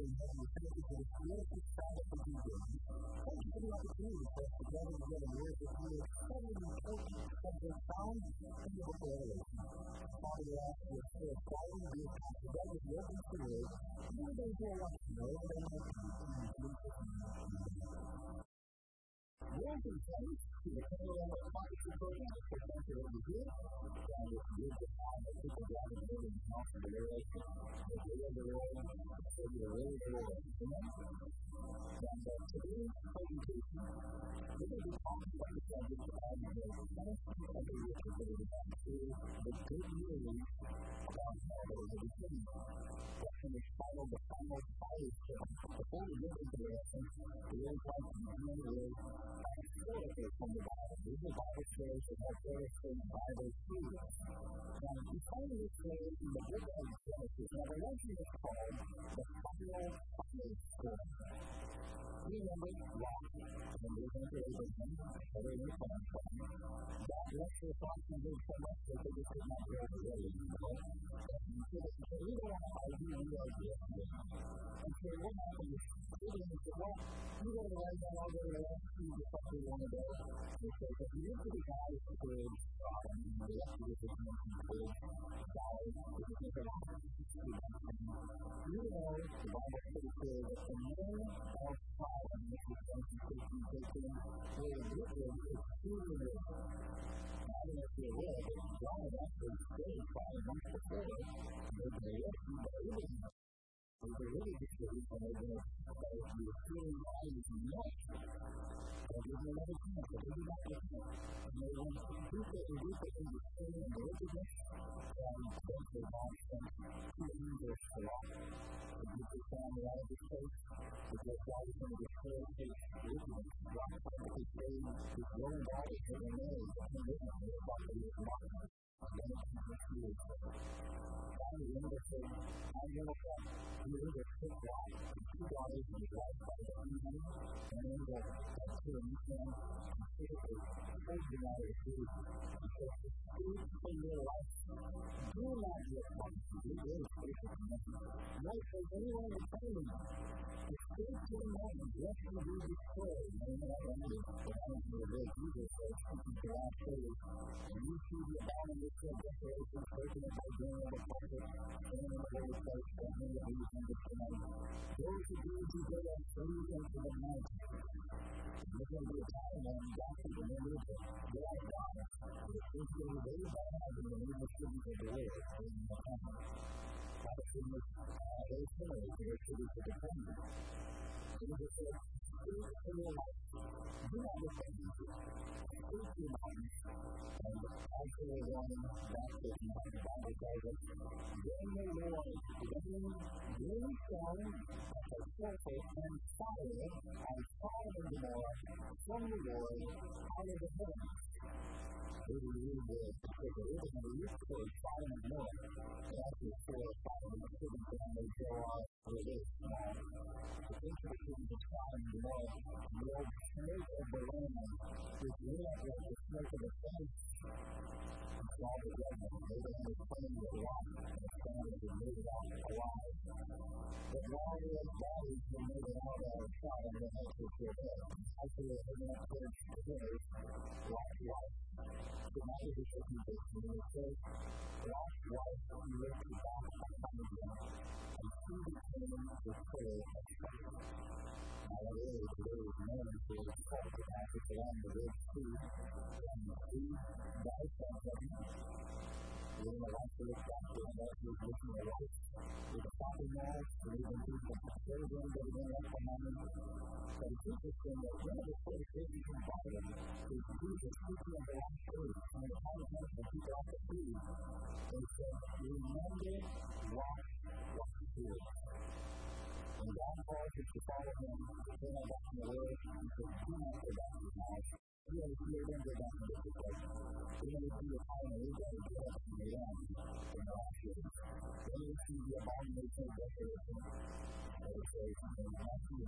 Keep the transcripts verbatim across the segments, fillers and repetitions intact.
in heaven and thank you for this beautiful Sabbath that you've given. Thank you for the opportunity for us to gather together and worship you with so many important subjects found in the book of Revelation. Father, we ask you to share quality of your time together with your open to word. Even those who are watching, wherever they might be, in Jesus' name. Welcome, friends, to the Panorama Fellowship Program. It's a pleasure over here. And it's good to have the people gathered here in the house of the Lord. It's the Lord of the Lord. It's the Lord of the Lord. Amen? And uh, today's presentation, we're going to be talking about the subject of the ministry of the representative is the good news about how they are the kingdom. And it's titled The Final Fellowship. Before we get into the lesson, we always like to begin with historically from the Bible. These are Bible stories that have various Bible students. And we find this story in the book of Genesis. Now, the legend is called The Final Fellowship. You remember Lot, and we're going to Abraham, where they come from. God blessed their thoughts and did so much that they just could not go the way anymore. And so they said, we don't want to argue, we are blessed. And so what happened is, Abraham said, well, you go to the right now, I'll go to the left, you just have to want to go. They said, but you used to be guys who could, um, you know, the rest of the business could, guys, if you think about it, you know, the Bible pretty clear that the men of God, and this is something that you can take in, where the wicked is truly wicked. I don't know if you're aware, but God had actually stated five months before, that the election by Abraham was a really good city, and they were about the appealing values and much. And there's another chance, but they did not get it. And they went deeper and deeper into sin and wickedness, and eventually God sent two angels to Lot. And Jesus found the out of his face, because God was going to destroy his wickedness. God publicly prayed his growing daughters that were married, but he didn't know about the wickedness. And then he just healed her. And the angel said, I'm going to come. You either pick Lot, the two daughters, and his wife by the evening, and then go up to a new man, and say, hold the matter of food. And so, food for your life. Do not get one. Do very spiritual commitment. Right, so anyone in front of you, the spiritual mountain, lest you be destroyed. And then I remember the times of the Lord Jesus said, speaking to last days, and you see the abomination of desolation, spoken of by Daniel the prophet, and in the Holy Place, and in the Holy Spirit tonight. Those who do to go and flee into the night. There's going to be a time when God can remember to go out of God. But it's going to be very bad in the name of the Lord. God is going to be very similar to the city of the kingdom. Jesus said, speak to your life. Do not listen to you. Speak to your mind. And also a warning, baptism by the Bible tells us, then the Lord, then bring down a circle and fire and fire and Gomorrah from the Lord out of the heavens. Maybe you read the particular reading of the youth code, fire and Gomorrah. They actually four or five of the cities down they go on where they small. It's interesting to find the Lord, the old snake of the land, which lit up like the snake of the fence. It's all the judgment. They don't understand the law, and the standards are made out alive. But while we have bodies, we made it out of our shot, and the heads are still there. Actually, they're going to put together Lot's wife. So now this is what he did. When he says, Lot's wife lived to God upon him, and she became the prayer of God. Now, it is, there is known for the fault that happens along the Red Sea, and he died from heaven. When the life of the doctor and that was looking at life, with a proper knowledge, and even people very, very, very, very left behind him. But it's interesting that one of the first things in the Bible is Jesus speaking of the last days, and the time of when people have to see, they said, remember what was here. When God calls us to follow him, to turn our back on the Lord, he says, do not go back to his house. You know, if you're going to go back to this place, you're going to see the time when you're going to get up and lay down in the last days. You're going to see the abomination of desolation. And it says, and not see the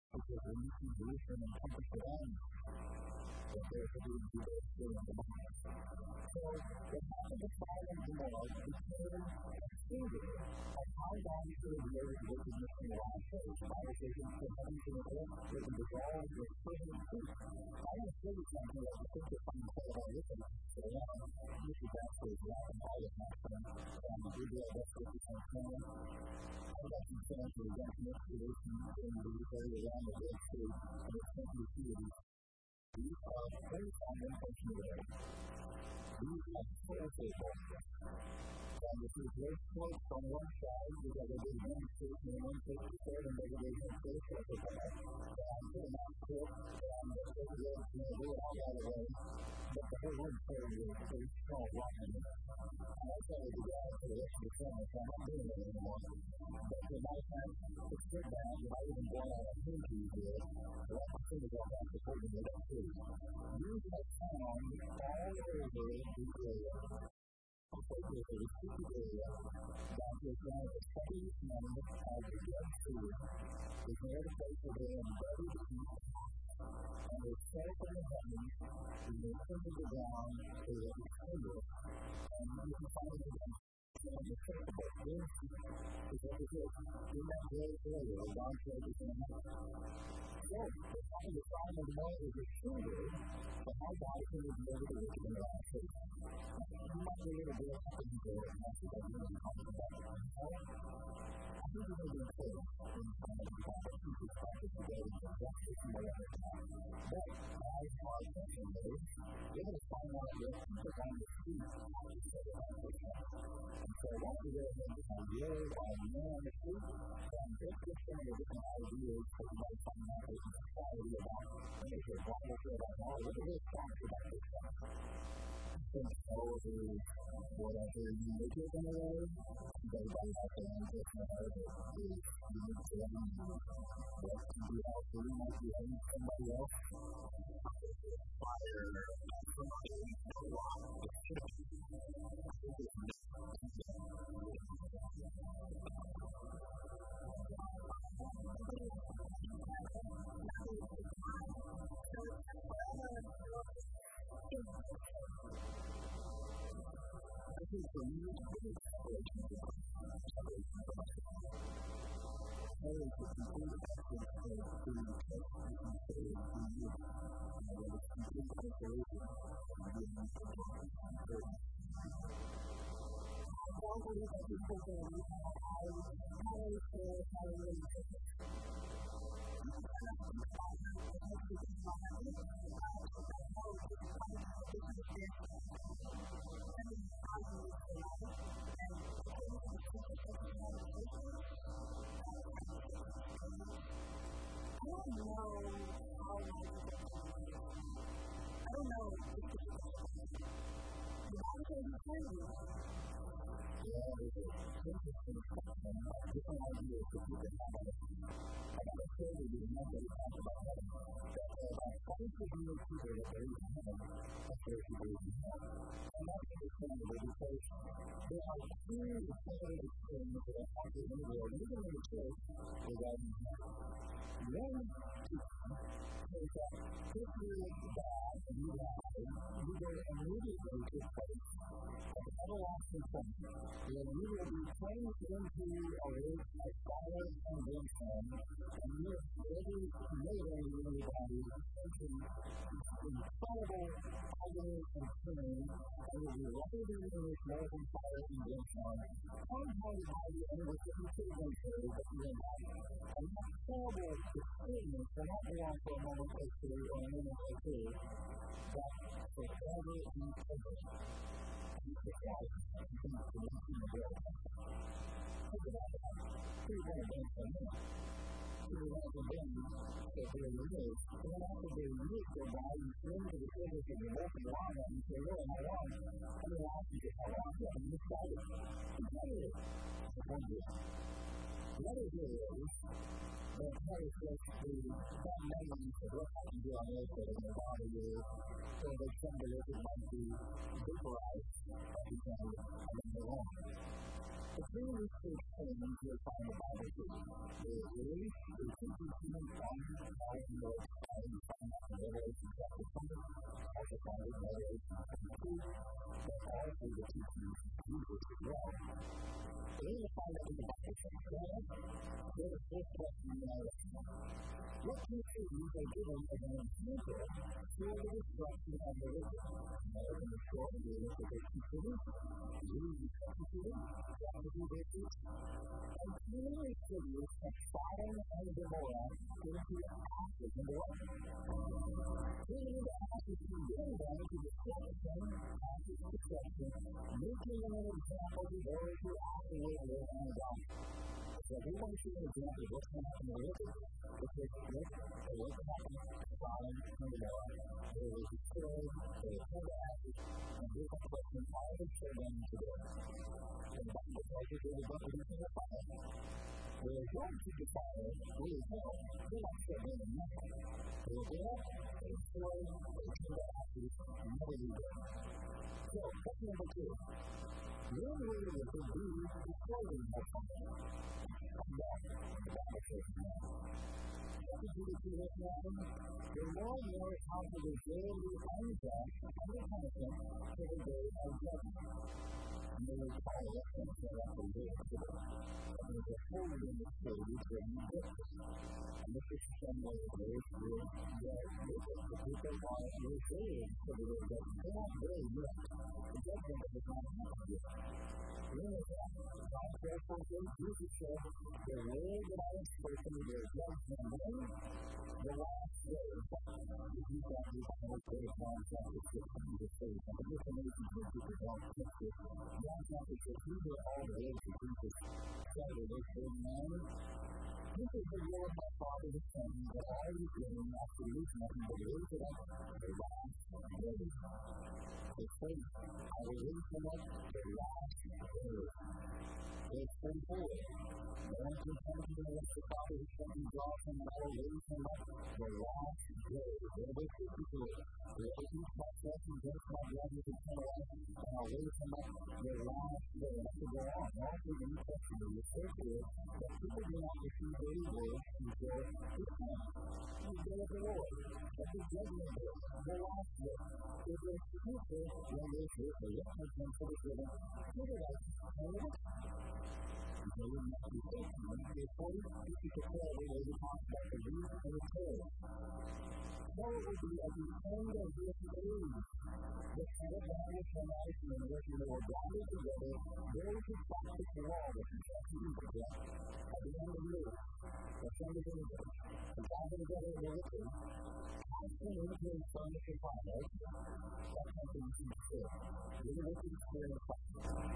because when you see Jerusalem and compass around you, that there's a good deal of still in the mind. So, the happened to Sodom and Gomorrah became a symbol of how God should have raised wickedness in the last days. The Bible says in the heavens and the earth will be dissolved with fervent truth. I want to show you something that the scripture finds out about wickedness. So, I want to use the gospel of God and all of my friends. And we do our best to get some time. I've got some plans for redemption expedition in the area around the Red Sea, and it's simply here. These are very common functional. These are soulful moments. And if you break points from one side, you have a big demonstration in one place to start, and there's a big demonstration of the back. And I'm going to not quit, and the third road is going to do it all out of the way. But the whole room is very small, right in there. And I tell you to go out to the rest of the family, so I'm not doing it anymore. But for my time, it's good down, and I even go out on him to you here. So I'm not going to go back to holding it up too. You have found all over the area. The focus of the city area that is one of the steadiest moments of the Red Sea is near the place where they are embedded in the earth. And they fall from the heavens, and they come to the ground, they will be tender, and you can find it again. And the circle of this is what it is. In that great area, God says it's in the mountain. So, the time of Sodom and Gomorrah is a symbol for how God can be able to look at the last days. You might be able to do something to go and that's what I'm going to talk about. I think we're going to be important in the time of God that people practice today and justice and all that time. But, as far as that goes, we're going to find out what people on the street have to say about this time. And so, I want to go ahead and have you or a man on the street and just get some of the different ideas that you might find out in society about, and if you're wrong with it, about all, what are those thoughts about this time? Think over whatever you make it in a way, but by that time, just know that you need to learn what to do out there. You might be having somebody else fire somebody a lot of shit. I think for me, it's really separation of the I think it's a complete aspect of being kept and considered in you. And it is complete separation from being important and important. I don't believe that people can I always feel how they really take it. I don't know how long I don't know if it's the Bible says it's crazy. Yeah, it's interesting. Different ideas that you can have on it. I got to say that there's not really talk about that. About twenty-two million people that are even having a thirty days in hell. And that's understandable because there are two definitive things that are happening in the world, even in the church, regarding hell. One is that if you're bad and you die, you go immediately to a place of everlasting punishment, where you will be plunged into a lake of fire and brimstone, and you will forever murdering everybody into incredible agony and pain, and will be rolled into this lake of fire and brimstone, compounded by the end of the fifty-two period that you're in life. And that's horrible experience, and not go on for a moment or two or a minute or two, but forever and ever. Think about that. Two more things for me. Two more things for their years. And then after their years go by, you swim to the service and you're walking around and you say, "Well, how long?" And they'll ask you, "How long?" And you decide it. You tell it. It's one year. The other year is that Christ says the some memories of what happened to on earth that in the body is so that somebody else might be vaporized by becoming on their own. The three research things you'll find in the Bible too. There is a teaching human one thousand words and you find out in Revelation chapter twenty, also found in Revelation twenty-two, but also the teaching of Jesus as well. So we're going to find out in the Bible chapter one, there's a first question in our lesson. What two things are given as an example for the destruction of the wicked? Now, in the short, we look at the two cities. We use the second city, chapter two, verse eight. And three cities have fallen and Gomorrah into ashes in the water. Turning into ashes to bring them to destruction, ashes to destruction, making them an example to those who afterward live and die. So if we want to see an example of what's going to happen to the wicked, it's this look at what's happening to Sodom and Gomorrah. They were destroyed, they were turned to ashes, and here's the question, how are they still going today? And the Bible tells us they were going to be in the fire. They were going to the fire, we as well. They're not still doing nothing. They were there, they were destroyed, they were turned to ashes, and never do that. So, question number two. When will the wicked be destroyed in the fire? Chapter two, verse nine, the Lord knows how to reserve the unjust under punishment till the day of judgment. And they will follow us and set up the way of the Lord. And there's a holy in the stage where you get this. And this is some way of grace where the people are reserved for the day of judgment. They're not there yet. The judgment is not happened yet. God says, for Jesus said, the word that I have spoken to their judgment when the last day. If you thought you had a day of John chapter sixteen to say, and the information from people don't fix it, John chapter sixteen, these are all the words that Jesus said in verse thirty-nine. This is the will of my Father the Son, that all you bring after lose nothing but raise it up the last day. Verse thirty, I will raise them up the last day. Verse thirty-four, no one can come to me unless the Father who sent me draws him, and I will raise him up the last day. Verse fifty-four, the earth myself and drinks my blood with eternal life, and I'll raise him up the last day. And to go on, all through the New Testament, the first is that people do not receive their words until the time. The day of the Lord, at the judgment day, the last day, is a future when there's this, the repentance for the given to the righteous and the wicked. They would not be faithful. They forty, fifty percent of the prospect of youth and the soul. So it would be at the end of this age, the kind of values from life in which they were gathered together, those who practice the law that confess to evil death, at the end of the age, the son of evil, and gathered together in the wicked, casting into the furnace of fire, that something you can still. The wicked spirit of fire.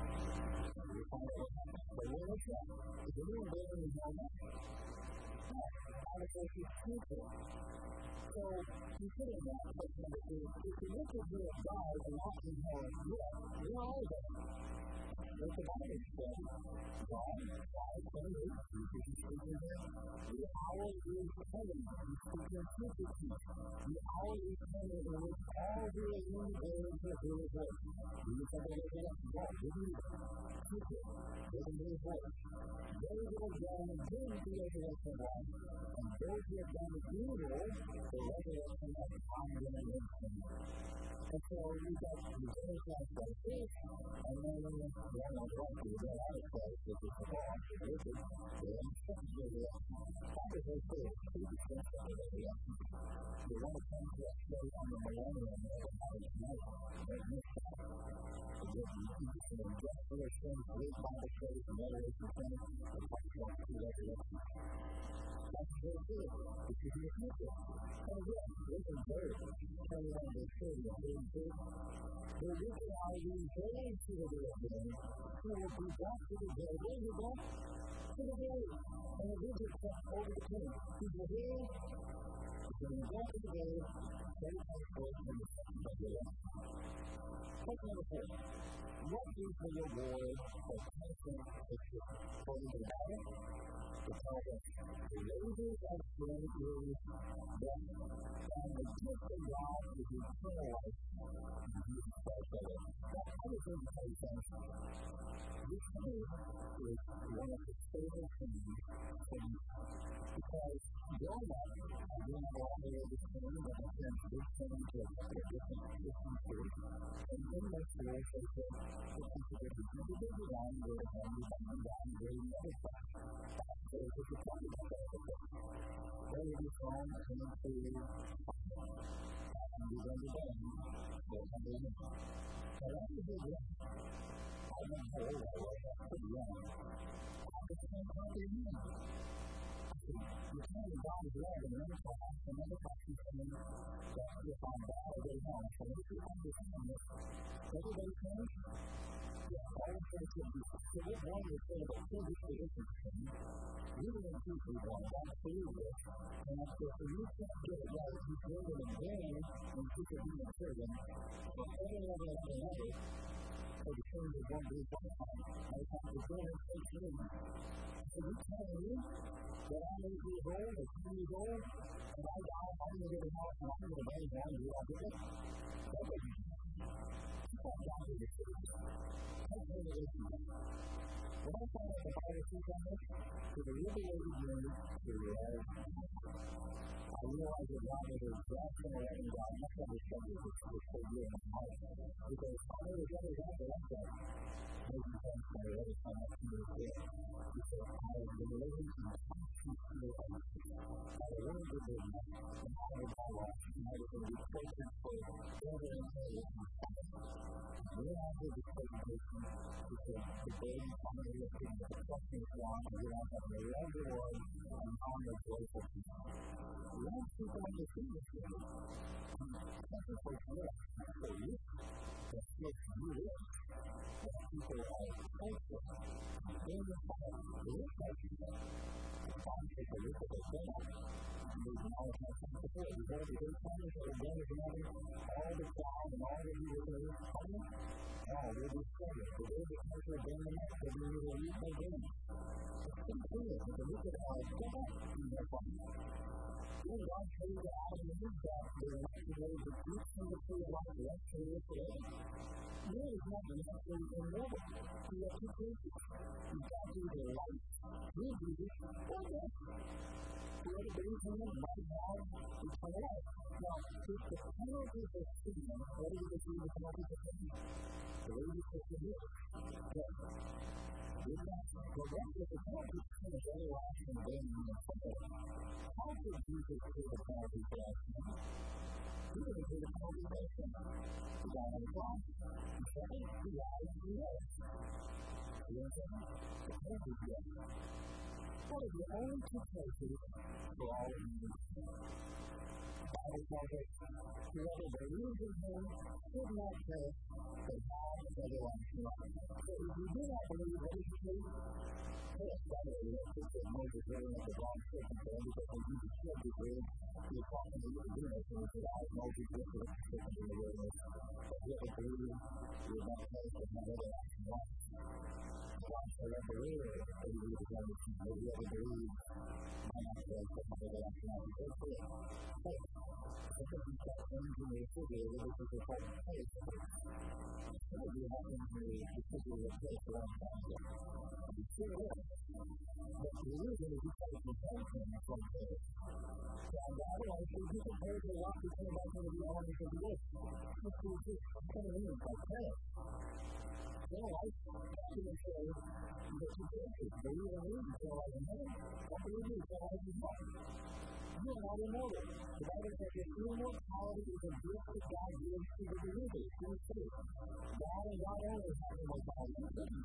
We find out what happens. But where is that? Is anyone there in the moment? No. How does this future? So, considering that, question number two, if the wicked who have died and not inherit yet, where are they? What the Bible said, John five twenty-eight, Jesus is speaking here, the hour is coming, he's speaking of future peace. The hour is coming in which all who are in the grave will hear his voice. Do you think they're going to walk with you? Future, they can hear his voice. Those who have done good the resurrection of life, and those who have done evil, the resurrection of time and redemption. And so we've got these interconnects like this, and then one of the ones that I have said, which is the law, which is the instruction of the resurrection. That is very clear. Two instructions of the resurrection. The one that comes to us straight on the millennium and the other tonight, but missed out. Again, you can just just for their sins, live by the faith and revelation twenty, and talk about the resurrection. That's very good. It should be a future. And again, this is very twenty-one verse thirty and thirty-two. The wicked are reserved to the day of judgment, who will be brought to the day. Where is it brought? To the day. And the wicked steps over the king. He's reserved. So in the end of the day, very thankful for the second of your life. Question number four. What is the reward for constant success? According to the Bible, it tells us the wages of sin is death, and the gift of God is eternal life in Jesus Christ our Lord. Now, I was going to tell you something. This faith is one of the favorite things for me. Because growing up, I didn't know all the way this thing, but I spent this thing to a couple of different Christian schools. And in my school, they said, the people that you can do the wrong, go to home, you can do wrong, go to the other side. So it's just a kind of stuff like that. Where you be from, come into, and you're going to go, go to the other side. So that's a big one. I don't know how old I was, that's pretty young. I just can't comprehend. You can't God is love and never pass, and never pass you from that if I'm bad, I get home. So if you understand this, everybody change? Yeah, all the things should be. So what one is saying about service to this thing, we didn't teach you one, that's through this. And I said, if you can't get it right, you build it again, and you could be a servant. So every level after another, so the change is one group one time. I have to go and take it in. So you tell me that I'm eight years old or ten years old, and I die, I'm going to get a house, and I'm going to bang down, do I get it? That doesn't happen. You can't die to your faith. That's the relation. When I found out the Bible teach on this, to the liberated journey to the reality, I realized that God was a grasping and letting God not understand this was so good in my life. Because all those others out there like that, maybe thanks to my other time up to the faith. Because I have been living in constant fear of myself. I have learned to live and I have my life, and I was going to be spoken for over and over with my father. And then after this presentation, he said, the baby finally lifted the questions down, and then I have a love reward, and I'm a joyful people. Once people understand this thing, that's a first word. So you, that's what you live. That people are thankful. And then you find the rich people, and find people look at their family, and they can always have some support. You've heard the great families that are going to money, all the crowd and all the people that are coming, oh, they'll be struggling. The way the country are bringing up, they're being able to reach their gains. It's included. But look at how it's come up in their family. Then God shows you how to use that for the next way to teach them to feel like the rest of your today. Really is not necessarily immortal. You have two cases. You've got to either life through Jesus or death. Whoever believes in him might have eternal life. Now, if the penalty for sin, whether you receive the penalty for sin, the wages for sin is death. With that, the rest of the penalty for sin is everlasting damnation and suffering. How could Jesus pay the penalty for our sin? He didn't pay the penalty for our sin. He died on the cross. He said, he died and he rose. You understand? The penalty is death. What are the only two places for all of you? The Bible tells us, whoever believes in him should not perish, but have everlasting life. So if you do not believe, what is the truth? Yes, by the way, we don't think that Moses really had the wrong circumstance, because when Jesus said the word, he was talking to the wilderness, and he said, I, Moses, lifted up the serpent in the wilderness, but whoever believes will not perish, but have everlasting life. God shall ever live, and he will become the king. Whoever believes might not perish, but have everlasting life. Go for it. Faith. I think we start things in the figure, which is a part of faith. Some of you have things in the figure of faith a long time ago. You still will. But the reason is you start to thank him from faith. And otherwise, if you compare to what you say about some of the elements of this, this is just coming in by faith. Otherwise, I'm going to say that you can't believe in me, you feel like in heaven. Don't believe me, you feel like in heaven. You are not immortal. The Bible says that immortality is a gift that God gives to the believers. Through faith. God and God only have immortality.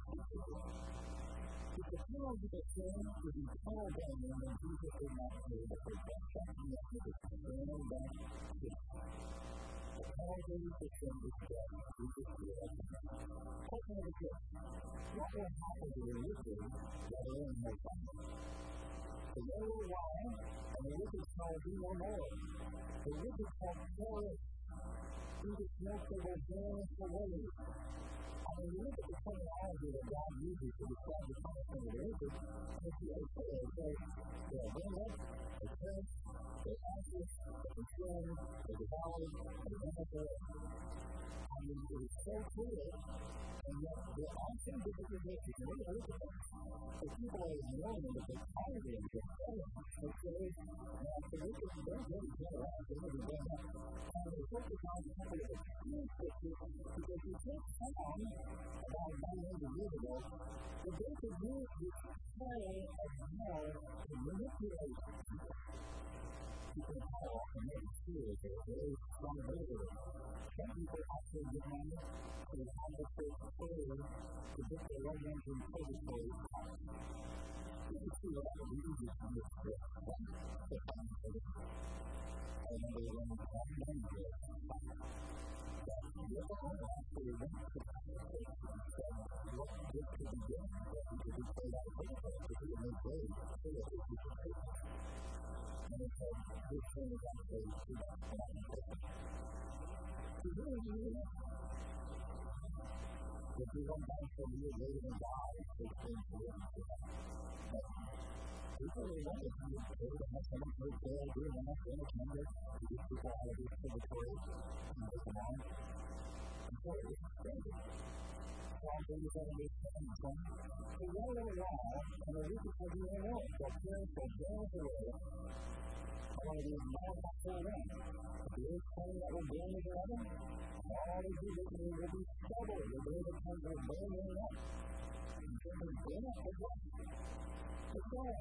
If the penalty of sin is eternal damnation, then Jesus did not pay the perfection of the sin and death. The penalty of sin is death. Jesus did it. Question number six. What will happen to the wicked that are in hellfire? The little while, and the wicked shall be no more. The wicked shall perish through the smoke that will vanish away. I mean, you look at the terminology that God uses to describe the punishment of the wicked, and it's the okay, okay, they're burned up, they're cursed, they're anxious, they're concerned, they're devoured, they're manifest. I mean, it is so clear, and yet there are some different conditions. And when you look at them, the people are ignoring that they're tired of them, they're telling them, they say, now, the wicked don't really care about it, they're going to and they focus on the couple of the true scriptures, because you can't find about nine hundred years ago, that they could use this power of hell to manipulate people. People in power often make it clear that they're very strong motivators. Some people actually get money to have the faith prayer to get their loved ones in purgatory. You can see that the reason for this is that the time for this. I remember when I was young, that the other one actually went to the church and said, what this could be done, that we could be prayed out of purgatory, because we would make prayer so that we could pray. And it said, this thing is actually to that point. So really, you know, if we went down for a year later and died, it's things to live to that. But people really want to come to the church and have someone who's there doing enough to understand it, to get people out of this purgatory and make them on. And so it's crazy. Psalm thirty-seven, verse seven, so one little while, and the wicked will be no more, shall perish, shall vanish away. I want to be acknowledged by full rain. The earth flame that will burn is heaven, and all the wicked will be stubble. The day that comes will burn them up. And so they burn up the blood. It's God.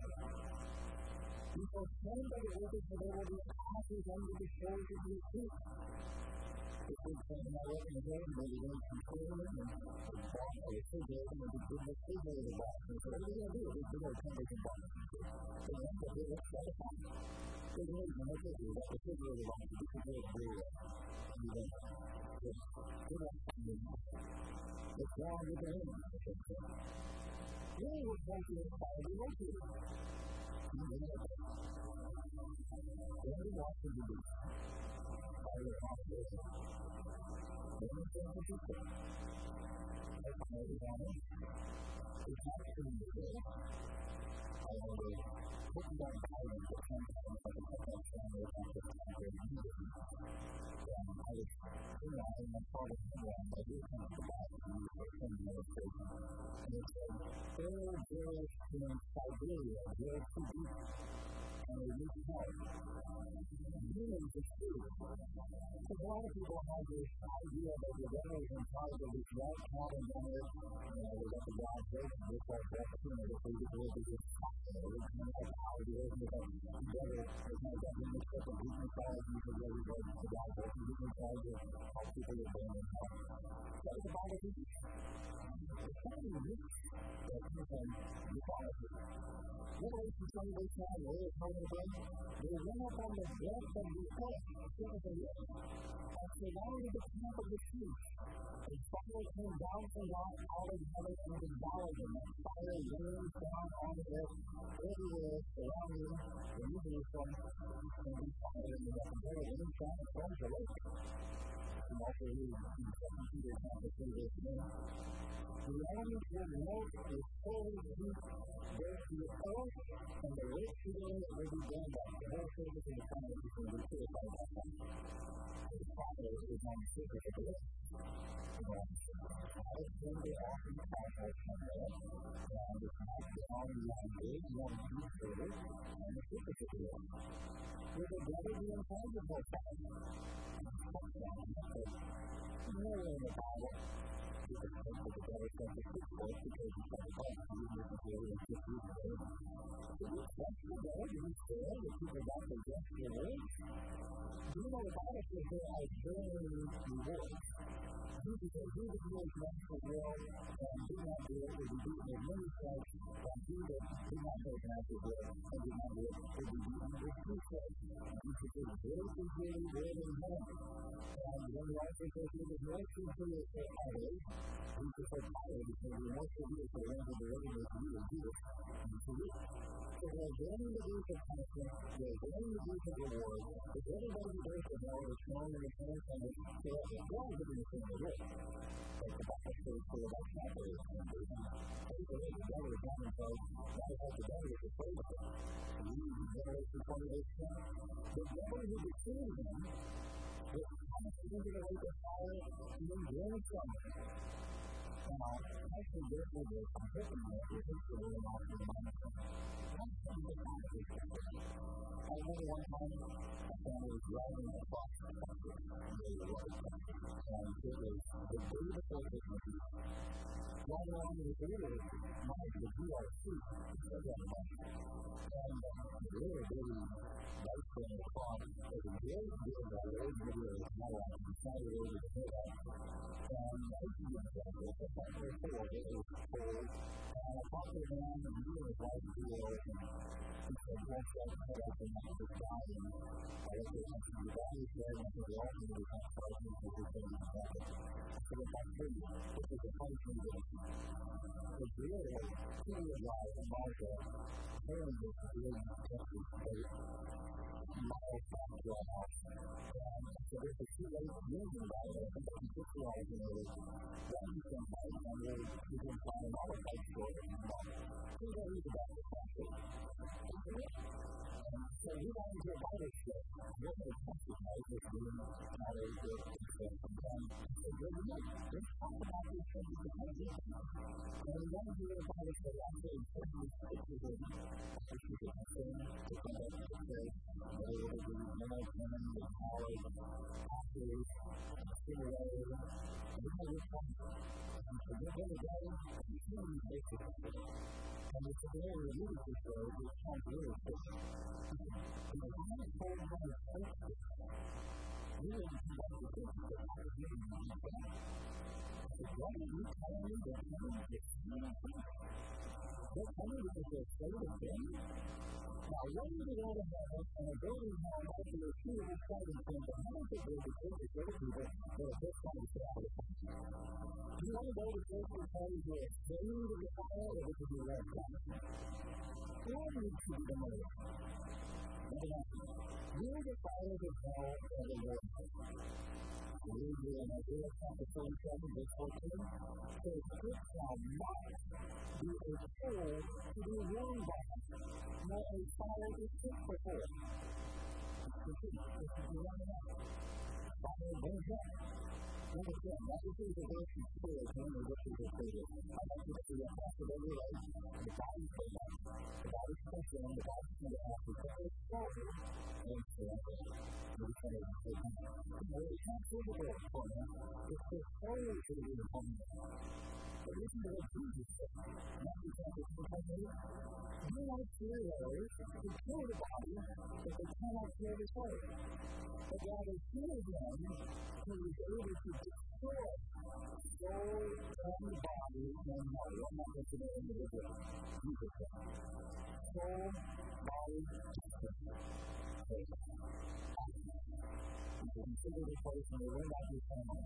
You shall send by the wicked, for there will be ashes under the soles of your feet. If we turn our way in the day, maybe we're going to control them and walk or refrigerate them and be good with refrigerator box. And so what are we going to do? We're going to come back and box. So we have to do this all the time. There's no reason to do that. The refrigerator box is refrigerated very well. And you don't have to. We're not going to do that. What's wrong with the name? Really, we're going to inspire you to do it. You know that. What do you want to do? Are you accountability? What do you think of people? That's how we want it. It's not true in the day. I know they put down guidance that sometimes I can put that family about the time they're needed. And I was, you know, I was part of the one that we kind of forgot to use for some meditation. And it said, all girls in Siberia, they're too deep. And they need help. Humans are true. So a lot of people have this idea that the devil is in charge of this right pattern on earth. You know, they got the God break and they start breaking and they say the devil is just talking. They don't know how to do it. The devil is not that in this stuff of he's in charge. He's in charge of the God break. He's in charge of how people are going and how. What does the Bible teach? It's something unique that comes from mythology. Revelation twenty, verse nine, where it's told again, they went up on the breast of the earth, of the earth, and surrounded the camp of the chiefs. And fire came down from God out of heaven and devoured them. And fire rained down on the earth, everywhere surrounding the New Jerusalem, and we fire in the weapon. There was rain down from the lake. And also here in Second Peter chapter three, verse nine. The elements will note the holy heat, both the earth and the rich today that will be done by the whole surface of the planet is going to be purified by fire. The fire is on the surface of the earth. I spend it often fire somewhere, and it's not down the long way, one deep further, on the surface of the earth. Will the devil be in charge of that fire? Nowhere in the Bible. You can think that the devil sent the six voice because he said, oh, you need to go and get these things. Did you trust the devil? Did you say that people got to get your word? Do you know the Bible says there are varying rewards? Jesus said, he that knows not the will and do not do it will be beaten with many stripes, and he that do not know not the will and do not do it will be beaten with two stripes. And Jesus said, great is really great in heaven. And when the also says, it is no true to your others, We prefer tired because we want to do it for the end of the living as we will do it. So we're getting the group of punishment, we're getting the group of reward, if everybody deserves to know it's known in the same kind of so that the God is in the same way. But the Bible says so about that way of the devil is down and says, not as the devil is afraid of it. And we use Revelation twenty-eight ten. The devil who deceives him will come into the lake of fire and then burn from it. Now, actually, this is a completely different history in our mind. That's some of the context of it. I remember one time, my family was driving across the country, really was, and it was the day before Christmas Eve. Driving along in the theater, my the G R C, said that much. And it really, really nice thing across. It was very good, that old video was not on, and decided over to hear that. And I used to get that, it was a factor of four, it was cold, and I talked to the man, and he was like, he was, and he said, once I said, I think I was dying, I looked at him, and the guy was there, and he all knew the kind of person who was going to happen. So if I tell you, this is a punishment that it's really a two-year drive from Martha, hearing this is really Texas State, miles back to our house. And so there's a two-lane union by there, and there's a six-year-old in there, one you can find, and there's you can find an auto bike store, and two days about the country. So we wanted to buy this shit. What the Texas guys are doing, how they do it, and sometimes they go, you know, let's talk about these things in the country. And we wanted to do it about it, so actually, certainly, this is a, this is a thing to come up with the church, and they were able to do management, and college, actors, simulator, and we had this one. And so we're going to go, and it's really basic. And it's a very religious show, it's not really basic. And the one that told me to take this, we didn't come up with this, but I was giving you these things. I said, why did you tell me that you didn't get anything? They're telling me that they're afraid of things? Now, when you go to heaven and a building home after your two exciting things, I don't think there's a church of other people that are just trying to stay out of the country. Do you want to go to church and tell you you're afraid of the fire or would you be led down? Why do you choose the money? You're the fire of hell and the Lord. We read here in Isaiah chapter thirty-seven, verse fourteen, says, it shall not be a tool to be warned by, nor a fire to seek before. This is the one out. Fire burns up. Understand, that is the verse in spirit when we look at this video. I want you to see a possibility like the body's so much, the body's concerned, the body's going to have to go forward and forever. We're going to say, well, it's not physical for me, it's the soul that is upon me. But listen to what Jesus said. Matthew chapter twenty-eight. Do not fear those who kill the body, but they cannot kill the soul. But rather fear him who is able to destroy soul and body in hell. I'm not going to know individual. Jesus said. Soul, body, and consider the place and they will not be found.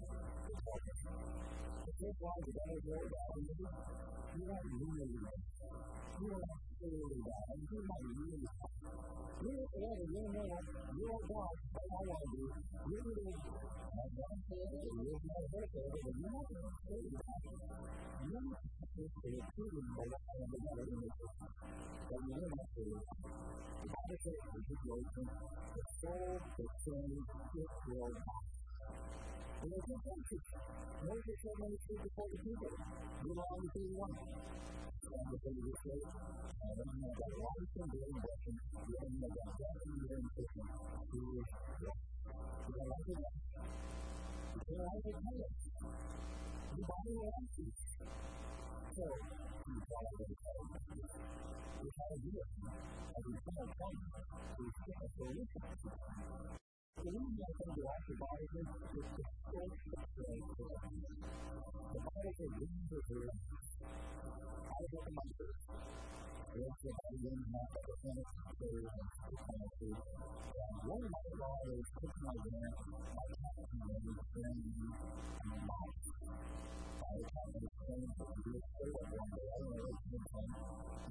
If this life is ever very bad in you, you might really bad. You are not really bad. You might really bad. You are forever, you know, you are God, but I want you. You live, as God said, you live not hurt over, but you're not going to stay bad. You're not supposed to be treated by the hand of another in this system. But you will not stay bad. The Bible says in the situation, the soul that sins, it will die. And there's no country. Moses said when he stood before the people, Deuteronomy thirty-one. And the thing is said, and then you have got life and good blessing, and then you have got death and good nutrition. Who is death? You got life and death. You can't life and death. Your body will have you. So, you follow the Bible. You try to do it. And you try to come to a solution. The reason I come to watch your body is to scorch the soul for us. The Bible says, "These are good." I was looking at my church. I looked at my young man, I was in a prayer and I was kind of food. And one of my daughters took my van, my cat, and my friend, and my mom. I was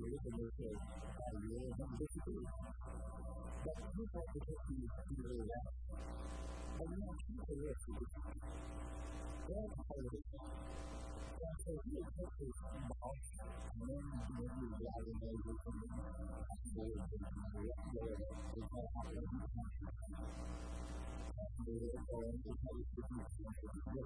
years, and they say, five years, and disagree. But people have to take these really well. But you know, people are rich. They're competitive. And so if you take this boss, and then maybe you got in there with some of the board, and you have to go in, it's not happening. And they're going to tell you to do something.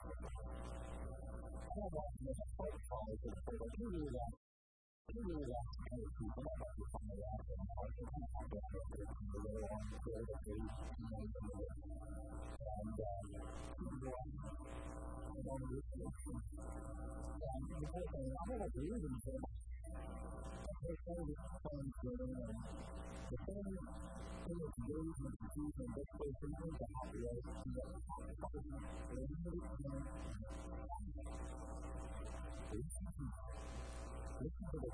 I don't want to make a fight politics, but I do really like I do really like to know people about the kind of life and how to kind of have that effort and the way on the field of the you know, the way. And, um, you know, I don't know this is, and the whole thing, I don't know the reason for it. They're saying this is fun feeling, and the thing thing is raised and confused and this way, sometimes the happy way, and the happy way, and the happy way, listen to listen to the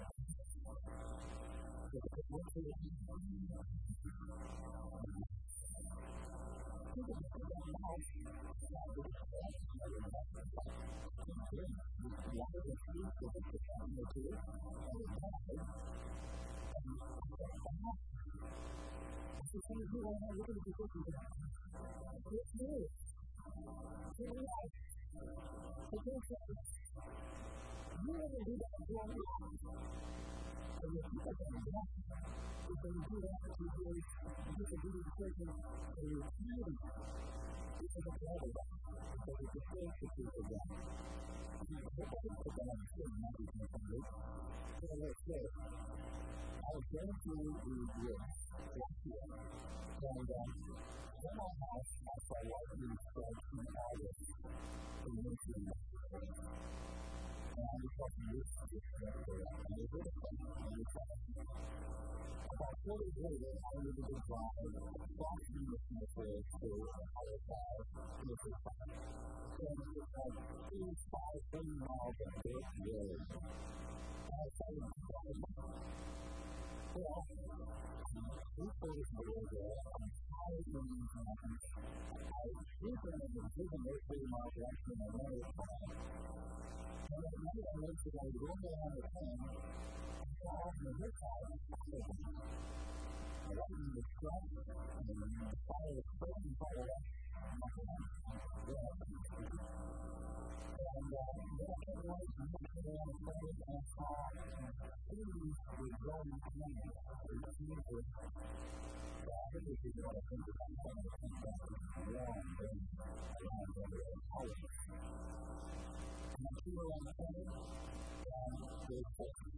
what do you think of me? Think of it like now, now this is the best part of that. One of the things that is the time to do, and it's not good. And that's the house. It's the same as you want to look at the cookies. It's new. It's new life. It's new life. You never do that for a long time. And the people that are not, if they do that, you do it, you can do the person, and you're feeling it. This is a problem, because it's the same issue for them. What I think that I'm saying, not even from this, so let's say, I was going through the year, last year, and um, in my house, I saw lightning strike in August, in Michigan. And I was talking to this yesterday, and they did a thing, and they said, about four days later, I was able to drive crossing the Smithfield to Ohio Five, Smithfield Five. And it was like two, five, seven miles of dirt road. And I started to drive. Well, three quarters of the way there, I'm tired of being driving. I was sleeping in the driven those thirty miles direction, and I wanted to drive. And at night, I went to like roll around the town, and saw off in the hood car, and I was I wasn't in the truck, and the fire was burning fire up. And I went, yeah. And uh, then I came away from the hood around the road, and I saw trees were growing behind me. They were huge. So I think this is what I think about some of the things that are long, very around the house. And I came around the corner, and there was safety.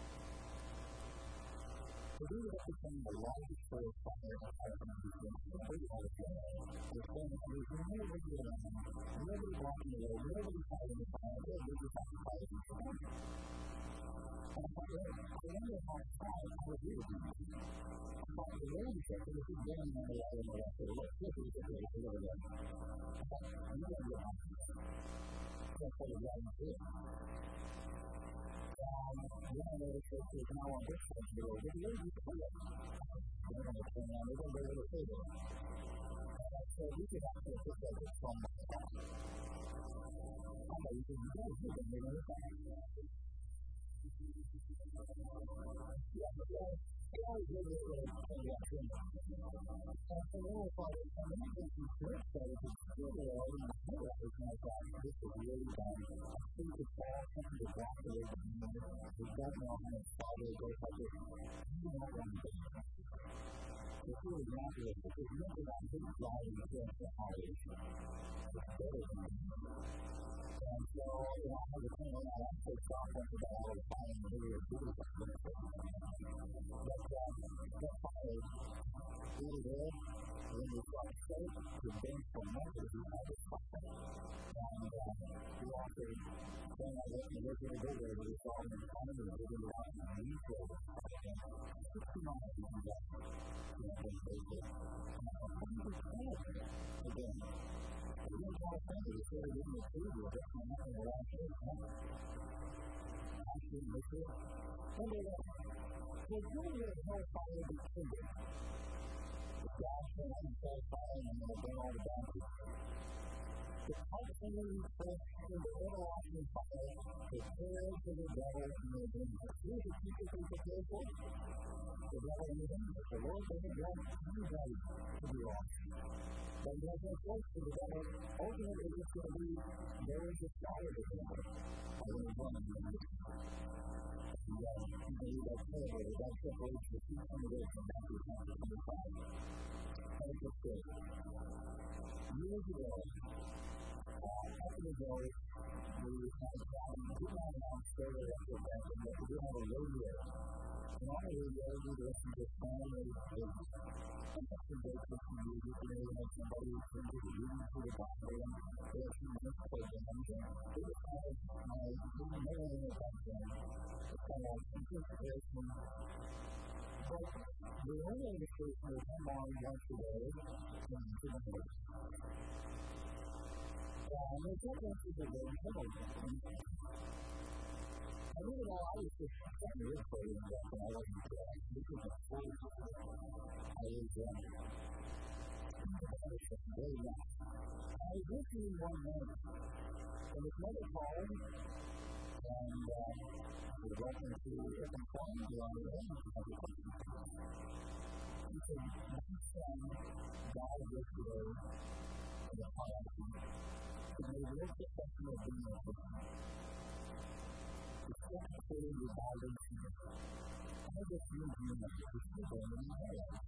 So we were becoming the largest forest fire department in the country all the time. There's been, there's nobody around, nobody blocking the road, nobody fighting the fire, nobody just having fires in the morning. And I thought, well, I wonder how far I would do this. I thought, the road is up, and if it's down on the way, and I said, look, this is the place to go there. I thought, I'm not going to get out of this. So I started driving through it. Um, then I noticed that there's now on this side of the road, but the road is clear. They're going to turn around, they're going to go a little further. And I said, we could actually put that from the top. I thought you could do it, you could do it. Yeah, but uh, I always did it when I came back in. And so then I thought, I'm going to get some church that is still there, and I feel like it's not that. This is really bad. I think it's all something to walk away from me. We don't know how much father goes like this. You don't want to do it. It's really not good, because remember that big driving against the highway. It's better than that. And so, you know, I had to turn around and take off into that all the time, and we were doing something. But, um, that fire is really there. When you got safe, you're being so much as you have this fire. And, um, we also, then I went and looked at the river, but it's all in the corner, and we were out in the leaf over sixty miles from that. You know, they say that. And I thought, what is this for? Again, we didn't call a friend, we started getting a food, we're just not having a lot of food. I shouldn't look at it. Anyway, there's really a whole fire that's triggered. The gas went on and started firing, and then it burned all the boundaries. The constantly questioning the everlasting fire, prepared for the devil and the demons. Here's a people who prepare for the devil and the demons. The Lord doesn't want anybody to be lost. But he has no choice for the devil. Ultimately, it's going to be those that follow the devil. I don't want to be in this. Yeah, you believe that's terrible. That separates the two hundred from Matthew chapter twenty-five. Thank you, sir. Years ago, uh, a couple of ago, we had um, we did not announce further after that, but we did have a radio. And on the radio, we would listen to family videos. Sometimes some great Christian music, you know, we had somebody who turned to the reading through the Bible, and they had some nice programs, and it was kind of my, we didn't know anything about them. It's kind of like inspiration. But the only indication was come on once a day, and to the Lord. And they took us to the Lord and I really know I was just trying to look for it back when I wasn't there. This was a full I was, um, very young. I was listening one night, and his mother called, and, uh, we were walking to a complaint along the way, and she had a question. She said, my son died yesterday in a car accident, and they looked at something of being a person. It's not clearly revolving to me. I just need to know that this is going on in my life.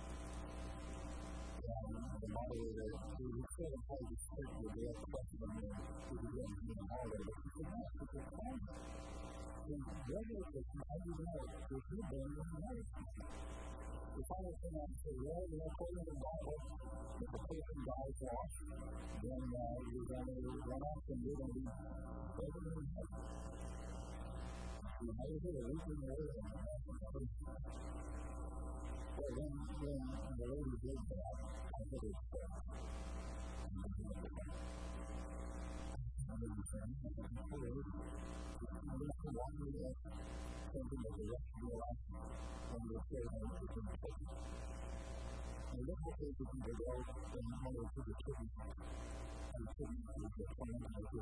And the moderator, who was sort of hard to speak with the other question, and who was going to be in all of it, she said, no, it's a time. And regular person, how do you know if you're going in my life? The final thing I would say, well, you know, according to the Bible, if a person dies off, then uh, you're going to run off and you're going to be living in heaven. You know, you're going to live in the world and that's well, when, when the lady did that, I said it's fair. And I did that. And I was saying, I said, okay, I'm going to walk you that something that the rest of your life when you're afraid of it, it's in the place. And look at the things that go and one of the children and the children is the plan of the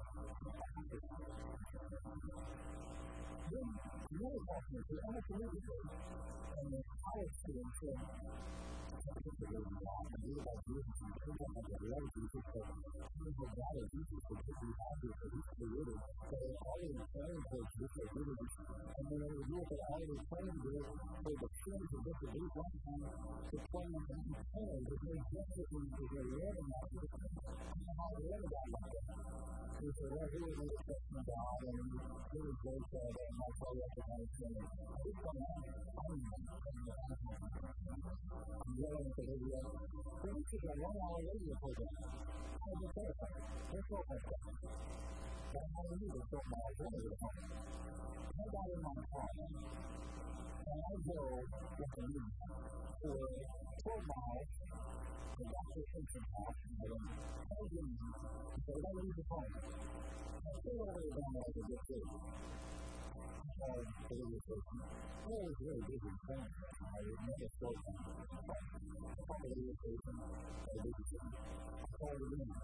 then, the other question is, I'm not familiar with it. And the college students said, I think they're going to be off and do about Jesus and think about the love of Jesus, but here's what God is Jesus for people who have this, for he's created. So they're already praying for this, they're really just, and then they do it, they're already praying for it, for the sins of this, at least one time, to pray and to pray, to do desperately, to get rid of that, to know how to live about like that. He said, well, here is the question of God, and here is what he said, and I'll tell you after my experience. This one, I'm I'm yelling at the video. So this is a one-hour radio program. I was just terrified. They're so frustrated. But I knew the short miles really at home. I got in my car, and I drove with the news for twelve miles to Doctor Simpson's house, and I went, I was in there, so I don't leave the phone. I still don't really know what I could get through. I called the radio station. I was really busy in phone. I was never slow down. I called the radio station. I was busy sitting. I called the room.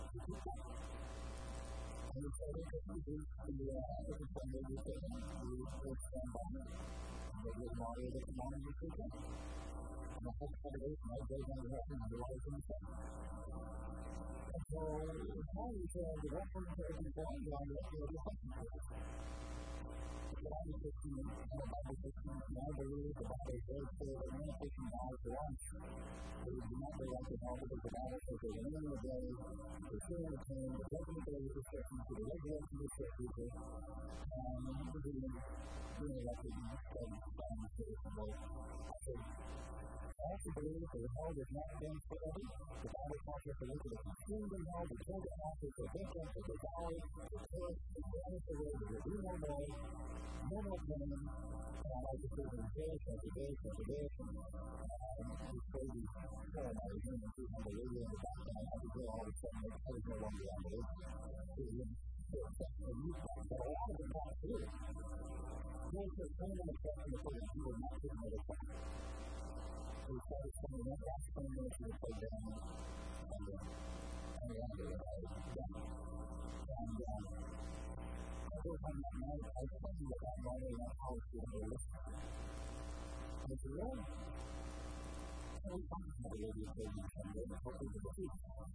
And he said, okay, you do the, uh, every time they do station, we will stand by me. And they give Mario the command and just do that. And the whole congregation, I go down the record and realize in the second. And so, the time he said, the reference to every point, I was going to do something for it. The Bible system, the Bible system, and I believe the Bible is very clear that when a person dies for lunch, they do not go like the Bible, because the Bible says that in the day, the sin of the pain, the judgment of the restriction, to the resurrection of the sick people, and the being, being elected and studied by the Spirit of the Lord. I said, I also believe that the hell does not end forever. The Bible talks about the wicked are consumed in hell, the children after the victims, the devoured, the terrorists, the vanished away, there will be no more, no more pain, and I like to say that this, after this, after this, and this crazy poem I was hearing on the radio in the background, I could hear all of a sudden that I was no longer on the radio. It was in the effect of youth, but a lot of it got through. There's a pain and effect in the place that you were not getting at a time. We started spending one last twenty minutes of the program, and uh, I no longer what I was done. And um, I go home that night, I tell you about why they went out to the list. And I said, well, I was talking about the radio program someday, and I hope it was a good one.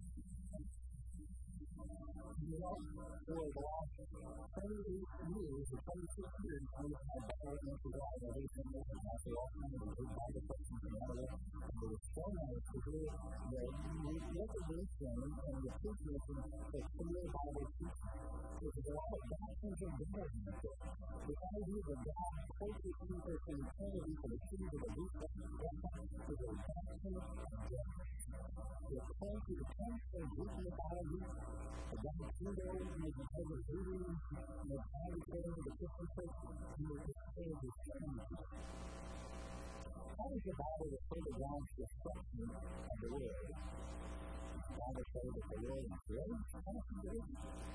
You know, for the last thirty-eight years, or thirty-six years, we've had better answers out of everything that was not the alternative. We've had the questions and all that. And it was so nice to hear that we look at this thing and the appreciation that clear Bible teaching. There's a lot of doctrines and doctrines. The idea that God places people in eternity for the shoes of the weak and the dead is a doctrine of death. It's according to the text of Ezekiel five, the God Pluto, and the head of Voodoo, and the God according to the Christian church, and the head of eternity. How does the Bible refer to God's destruction of the world? The Bible says that the world is great, and it's great.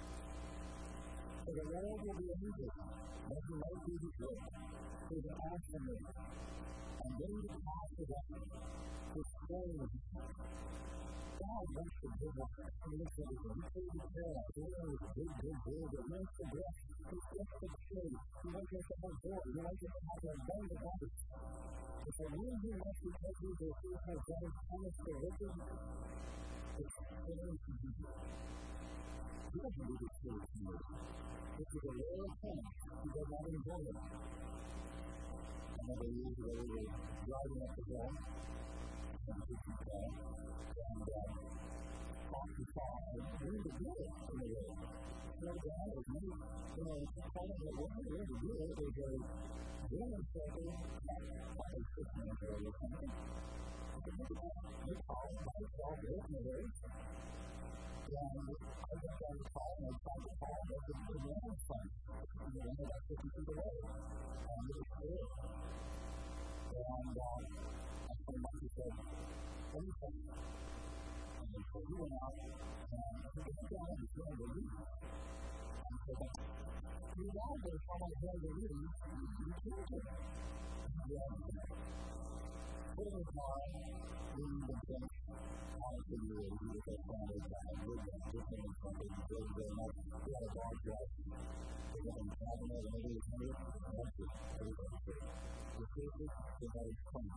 So the world will be evil, but the light will be good. There's an aftermath, and then the path of that destroys. God wants to give us communication. He says the prayer, prayer is good, good, good. It wants to bless. He wants to save. He wants us to have joy. He wants us to have an abundant life. If the one who wants to take you to a place where God is promised to riches, it's strange to do. He doesn't do this for you. This is a rare thing. He does not enjoy it. I remember years ago we were driving up the hill, and we could go, and uh, off the car, and we were good in the road. So the guy was me, you know, calling it what we were to do. It was a woman circle, probably six minutes ago or something. I said, look at that. We called, I saw this in the road. And I just got a call, and I tried to call, but it was the wrong phone. And it ended up fifty feet away. And it was clear. And uh, I told him, he said, what do you think? And so he went out, and I said, I don't understand the reason. And he said, you know, but if someone has the reason, you can't do it. Yeah. Put in the car, in the bench, out to you, and you get found in the wood, and just in front of you, go to the night, you had a dog dress, you got a cabinet, and maybe it's here, and that's it, everything's good. The first is, you got his phone.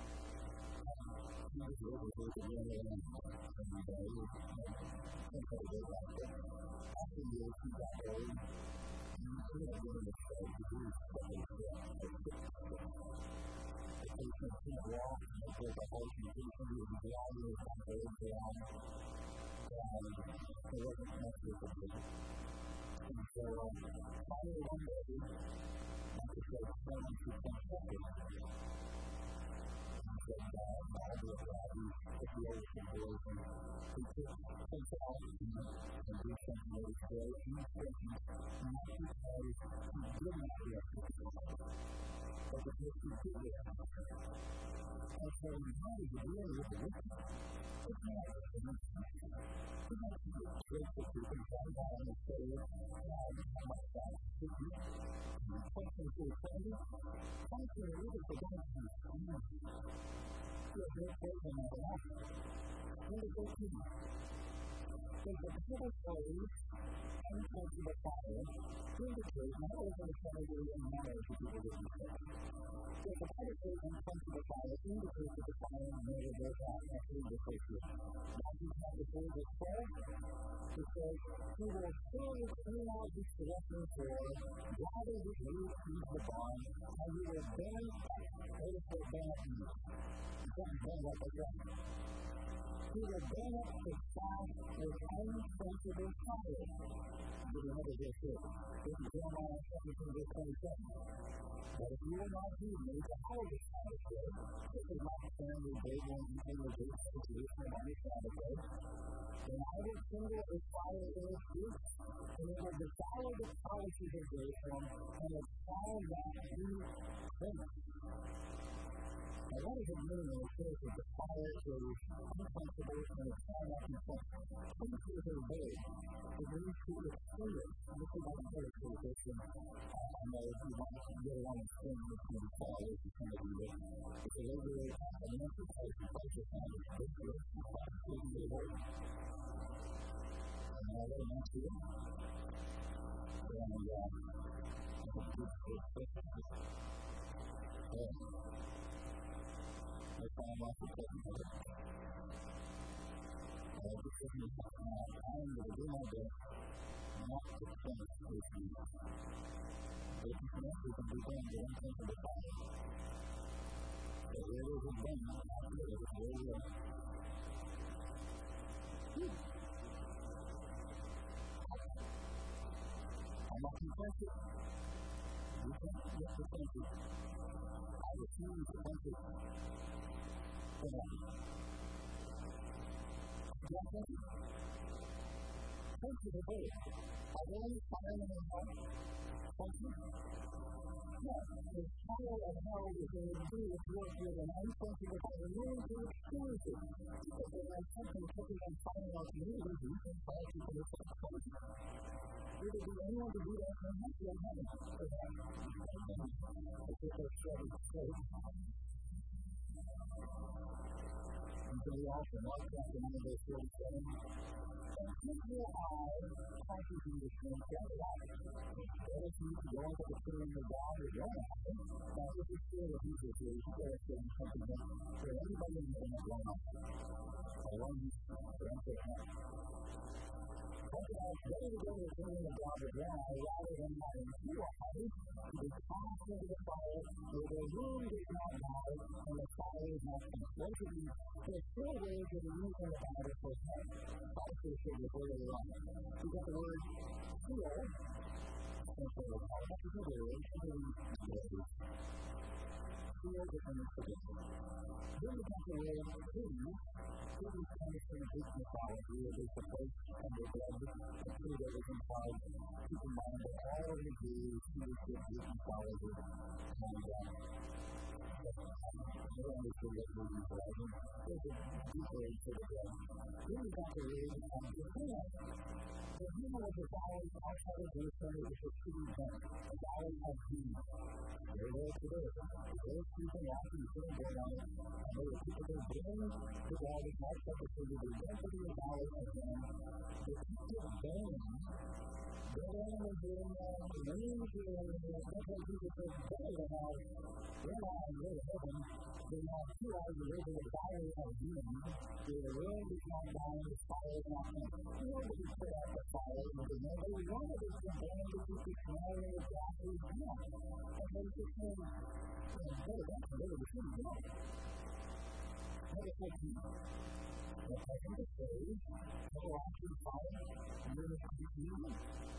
He was able to do it again, and he got it, and so they got it. After years, he got old, and he had given a show to do something else. The patient can't walk, and if there's a whole condition, he was driving, he was on the road down, and it wasn't much of a deal. And so, um, finally one day, after he was trying to confront it, he said, God, I'll be a God, if the ocean boys, and he took himself and do something that was great, and he said, not because he did not do it, but because he did it. And so, how did you deal with the wicked? It's not a thing. It's not to get grateful to you. Come down and say, God, how much God is you? And something to offend you? Something a little bit of God is you. You're a great person in the life. What is it to you? There's a little phrase, unquenchable fire, indicate not only the sanity and manners of people that you say. There's a better phrase, unquenchable fire, indicates that the fire never goes out after the first year. Matthew chapter four, verse twelve, it says, he will surely clean out his possession for, gather his loose into the barn, and he will burn up, notice what burn up means. He doesn't burn up like that. He will burn up the fat with unquenchable fire. I'll give you another verse here. This is Jeremiah seventeen, verse twenty-seven. But if you will not heed me, the harvest Sabbath day, this is not family day one, eating the day situation on the Sabbath day, then I will kindle a fire in its roots, and it will devour the polishes of Jerusalem, and it shall not be quenched. Now, what does it mean when it says that the fire is unquenchable and it shall not be quenched? Quenched is a word. It means to extinguish. And this is not a better translation. I know if you want to get along with spring, it's going to be fire, it's going to be written. It's a regular, an empty place, a place of time, it's good, it's good, it's good, it's good. very nice to you. And, uh, I think it's a good thing. Yeah. I found lots of things. I just think it's time to do my best not to think with you. But if you can actually can be done, you don't think of the fire. So where is it done? Where is it? Where is it? I'm not confessing. You can't get to thank you. I refuse to thank you. For that. You don't thank you? Thank you for both. I really find in my heart. Thank you. Yes, the power of hell is in the do with work with an unthinking about the means to experience it. Because when I'm something taking and finding out communities, you can find people who think thank you. It would be anyone to do that in heaven and heaven. It's just a straight straight. And so we also mark chapter one verse forty-seven. And keep your eyes constantly to change that life. That is you to go into the kingdom of God is going to happen. Now, if you feel that Jesus is saying something that for anybody in the room going on, I want you to answer that. Recognize better to go to the kingdom of God is now rather than having two eyes to be cast into the fire where the room does not matter and the fire is not consumed. There's four ways that are used in the Bible for heaven. I'll say this before later on. You've got the word seal. And so, I'll have to do the word seal. Seal defines forgiveness. Then you've got the word seal. Seal is kind of from Greek mythology. It is the place under blood. And seal that was implied. Keep in mind that all of the Jews used Greek mythology. And, uh, I don't understand what we're doing for us. There's a deeper into the blood. Then you've got the word on the hand. The human of the valley outside of Jerusalem is a city center, a valley of demons. They're there today. Those people walking the city go down, and there were people that bring the valley, march up the city, they went to the valley again. The people bang. They're down and doing that, the names are in there, sometimes people say, better than ours. They're not in their heaven. They have two eyes to live in the valley of demons. They're willing to come down the fire of nothing. Nobody put out the fire of the demons. They wanted us to burn to keep the smell of the gas is gone. And they just say, better than better, we shouldn't do it. What is that to you? The person to say, everlasting fire, and then it's to be you.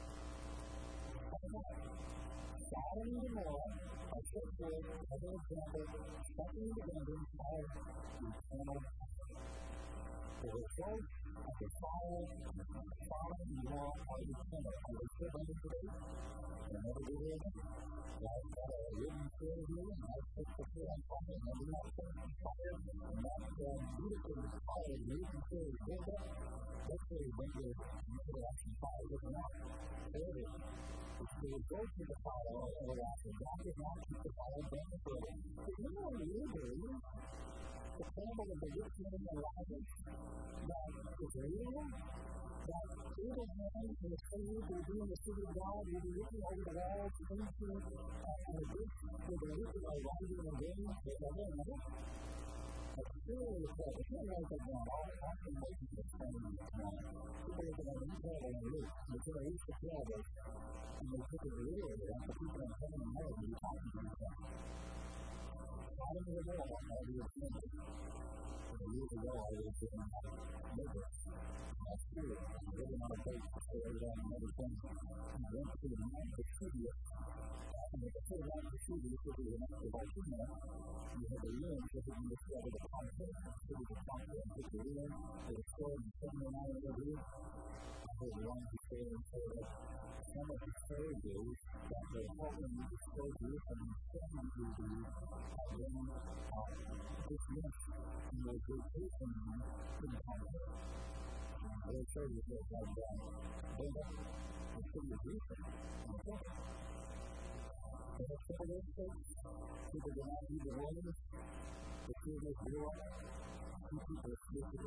Sodom and Gomorrah are set forth as an example, second abandoned fire, eternal. The result of the fire, Sodom and Gomorrah are eternal. Are they still burning today? They're never do it. I've got a written story here, and I've put the foot on fire, and I'm not set on fire, and that beautiful fire, the written story is built up. Let's say when you're everlasting fire looking out, there it is. The result of the fire of everlasting, God does not keep the fire burning forever. But you know what you believe? The parable of the rich man and Lazarus, that is real, that Abraham and his family will be in the city of God, will be looking over the walls into uh, a ditch where the wicked are rising again, forever and ever. But surely it's like, it's not like that God, all often making this family tonight. People are going to be there on the roof, they're going to reach the floor, and they take a video of it, and the people in heaven and earth will be talking to each other. I don't even know what I was thinking. Years ago, I was in Lagos, my school, living on a boat for Arizona and everything. And I went to the night of Vesuvius. And at the foot of Mount Vesuvius, which is the next to Volcano, you have the ruins that have been discovered at Pompeii. So we could talk to them, took the ruin, they were stored in seventy-nine A D. I heard one who said and said that some of the soldiers that were helping to destroy Jerusalem in seventy A D have been dismissed and were vacationing in Pompeii. And those soldiers that had built up the city of Jerusalem on the top. So the soldiers, people did not use the wilderness, the soldiers grew up, two people escaped to the back of the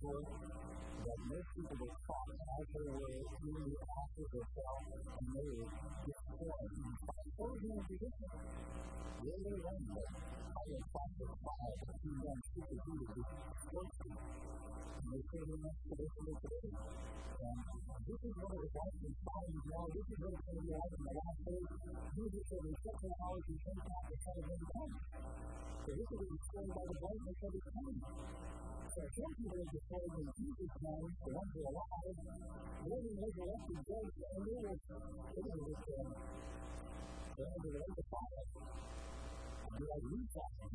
before, that most people were caught as they were in the ashes of self and they were destroyed. What was going to be different? Where they went, I was taught to fire the two young super heaters with explosives. And they say they must have listened to today. And this is what it was like in times now. This is what it's going to be like in the last days. Jesus said, in seven hours, you think not the Son of Man comes. So this is what is destroyed by the brightness of his coming. So some people are destroyed in Jesus' name, the ones who are alive, living resurrected dead, and they will, they will return. They're going to relate to fire. And they are reflecting.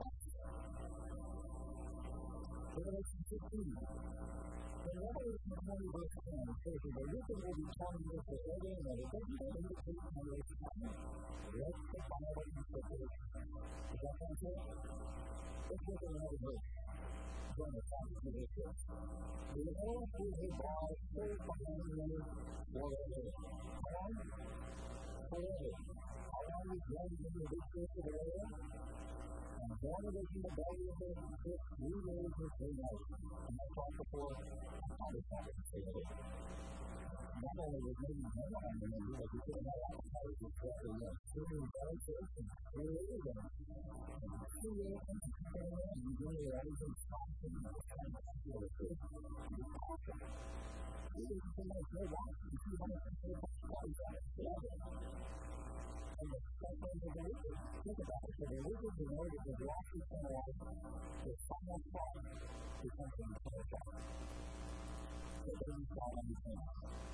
Revelation fifteen. In Revelation twenty, verse ten, it says, the wicked will be torn with the other, and the wicked will be taken away from them. Let's take on what he said. Is that what I'm saying? Let's look at another verse. John the Baptist says this. The Lord is a God so fine and forever. How long? Forever. How long is one in the distance of the world? And one of us in the belly of the earth, we live with the life. And I talked before, I was talking to you. Not only was maybe no one in the movie, but we couldn't have appetite for what we were doing, very good, and really good. And two years into the family, and you really are everything talking, and it's kind of feel good. And it's awesome. We didn't think like no one, and two hundred fifty dollars out of seven. And the second of the wicked, think about it, so the wicked who know that the last eternal life, the final thought, is something to pay attention to. So they don't start anything.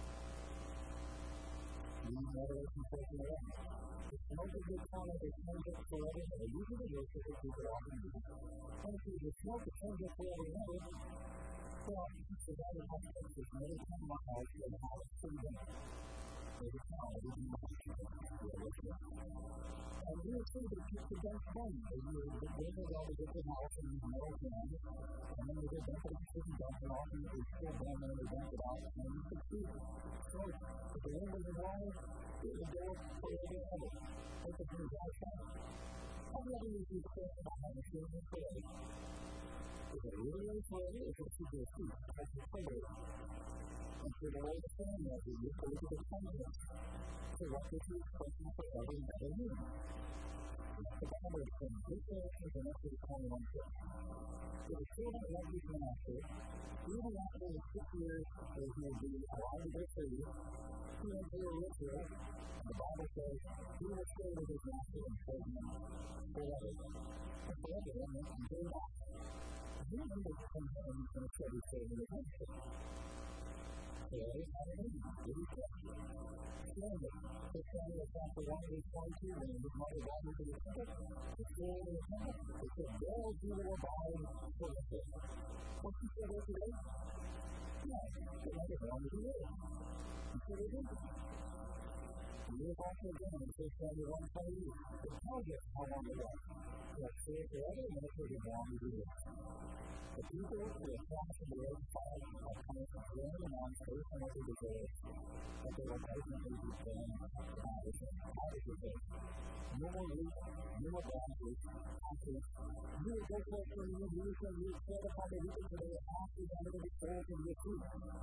Read Revelation fourteen eleven. The smoke of the tongue of the smoke of forever, and the use of the worship of people often do. And if the smoke of tongues of forever and ever, well, so that is how it is. Another time in my house, and how it's pretty good. There's a time, I didn't know how to do it. And we were told that it's the best one. And we were the winners of the different house, and we know it down. And then we did that for the student dump, and often it was still down there, and we dumped it out, and we could see it. So, if the wind was in water, it would go forever and ever. That's the thing that's outside. How do you use this question about how much you're forever? Is it really forever, or is it super sweet? That's the forever. And so the way the family of you, so look at the context. So what does this question forever and ever mean? That's the Bible is saying, this is an Exodus twenty-one six. So the children of this master, even after the six years they will be allowed to go free, he went to a ritual, and the Bible says, he will stay with his master and serve him forever. And forever, and then go back. He understands that he's going to serve his serving his master. So that is not an enemy. It is question. Standard. So Samuel chapter one, verse twenty-two, when his mother brought him to the temple, the story in the temple, it said, there you will abide forever. What she said there today? Yeah, it was as long as you live. And so they did. And we have also again in First Samuel one twenty-eight, it tells us how long it was. Let's say it forever, and let's say as long as you live. The people who are promised in the earth five are coming from throwing them on first and over the grave, but they will ultimately be thrown out of the grave. No more roof, no more branches, ashes. You will go forth from you, you shall be set upon the wicked, for they will pass you under the soul from your feet.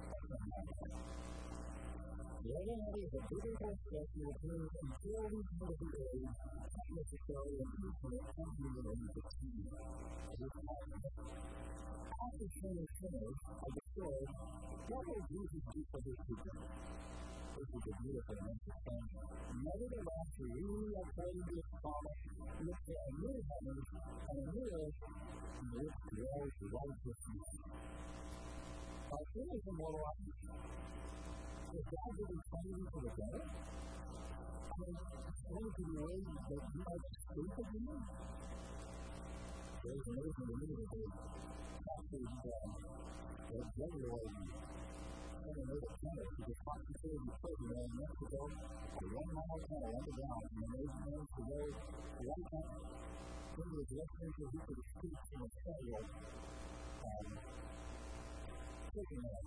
The other matter is a bigger aspect of the things until we come to the age, not necessarily an infinite company of the team. After sin is finished, are destroyed, what will Jesus do for his people? This is a beautiful message. Nevertheless, we are praying this promise, look for a new heaven and a new earth in which dwells righteousness. Our sin is immortal life. Is God really planning for the better? I mean, what is the way that you might escape of him? There's an amazing community captured the regular and they made a tunnel to the concentrated children in Mexico, a one mile tunnel underground, and they managed to go one time into the direction so he could escape from a federal um, prison there.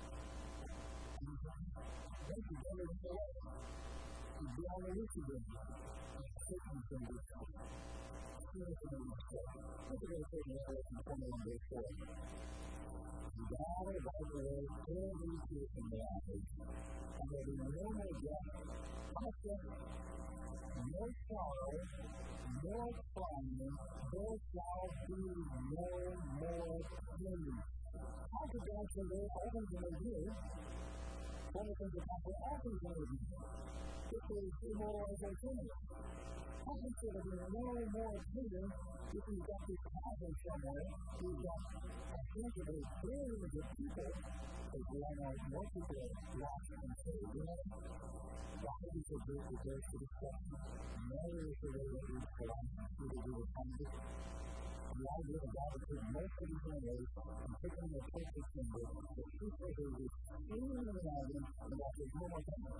Thank you, brother, and so on. You'd be on the roof again. And Satan's going to be found. Satan's going to be destroyed. Look at what it says in Revelation twenty-one, verse four. The God will wipe away every tear from their eyes, and there will be no more death, conflict, no sorrow, no crying, there shall be no more pain. How could God say there all things in the year? One of the things that God said, all things in the year. This is immortal as a sinner. How can there be no more pain if you've got this chasm somewhere? You've got a bunch of these billions of people that we all know more people lost and saved. You know, why is it good to go to the question? Never is the way that we belong to the good of kindness. The idea of God is to most of these ways and put them in a perfect symbol. The truth is that it's extremely uniting and that there's no more pain.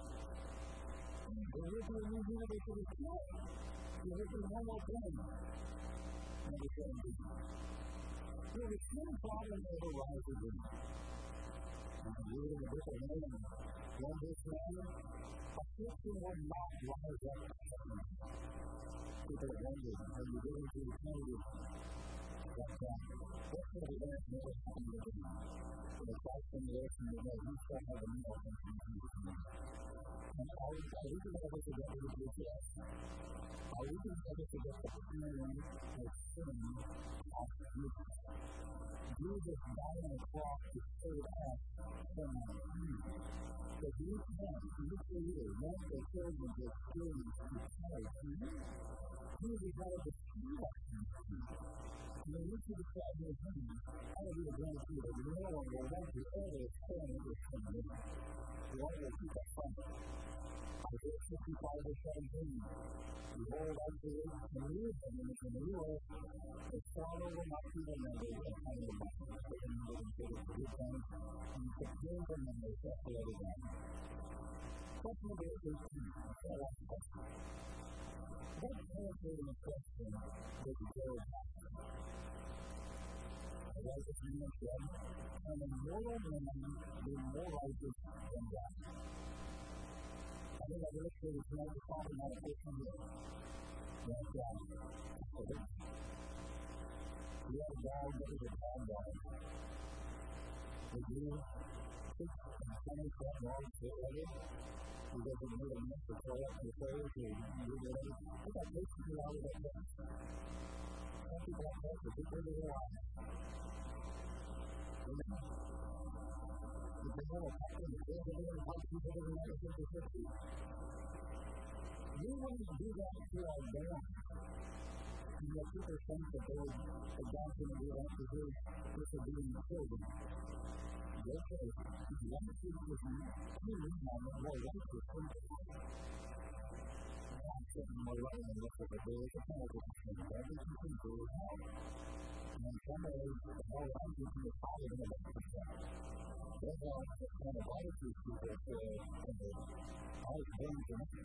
There will be a new universe that is pure. There will be no more pain. Number seventeen. So the same problem never rises in. And we read in the book of Nahum, one verse nine, affliction will not rise up to heaven. People have wondered, when you get into eternity, that uh, what's going to be there never happened again. In the Christ simulation, you know, you shall have a new open from Jesus' name. And are we going to ever forget what it is to us? Are we going to ever forget the pain of sin of Jesus? Jesus died on the cross to save us from our sin. So you can, you for you, want the children to experience eternity. He decided to save us from sin. And when you see the crowd in his hand, I will be a guarantee that no one will want to ever experience this sin. The one will keep us from it. Isaiah fifty-five verse seventeen. Behold, I create a new heaven and a new earth. The sorrow will not be remembered, and pain will not be remembered until it's good times, and the pain will not be separated again. Question number eighteen. I like the question. What answer in the question does Job have? The righteous man said, "Can a mortal man be more righteous than God?" I think I've illustrated tonight the problem of a person here. That God. Okay? We have a dog that is a bad dog. Would you take and punish that dog get ready? He doesn't need a minute to throw up the toes or do whatever. What about making you out of that dog? Some people like that, but people do their lives. Amen. If they have a pattern of building and how people do that, it's fifty fifty. We wouldn't do that to our band. And yet people think that they would adopt and do that to his disobedient children. Their faith is one thing with me, two on the more righteous than God sitting more loving and look at the day as a penalty for sin. Everything can do is help. And in some ways, the more righteous is higher than the rest of them. There's a kind of attitude to this, and the heart burns in it.